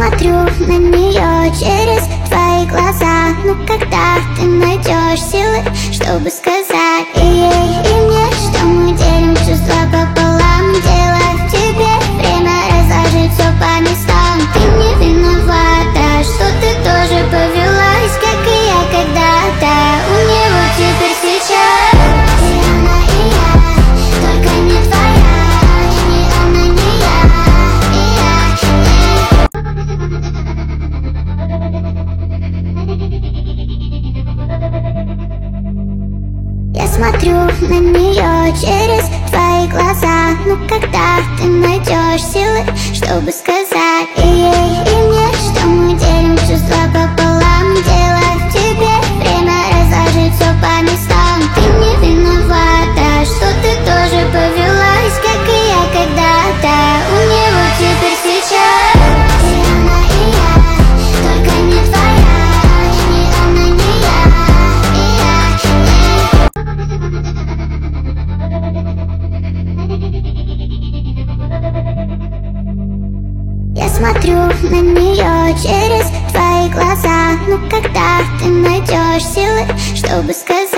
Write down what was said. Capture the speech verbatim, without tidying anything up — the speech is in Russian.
смотрю на нее через твои глаза. Ну когда ты найдешь силы, чтобы сказать и ей, и мне, что мы делим чувства пополам. Дело в тебе, время разложить все по местам. Ты не виновата, что ты тоже повелась, как и я когда-то. У него теперь сейчас и она, и я, только не твоя. Ни она, ни я, и я, и я. Я смотрю на нее через твои глаза. Ну когда ты найдешь силы, чтобы сказать и ей, и мне, что мы делим чувства пополам. Дело в тебе, время разложить все по местам. Ты не виновата, что ты тоже повелась, как и я когда-то. У него теперь сейчас и она, и я, только не твоя. Ни она, ни я, и я, и я. Я смотрю на нее через твои глаза. Ну когда ты найдешь силы, чтобы сказать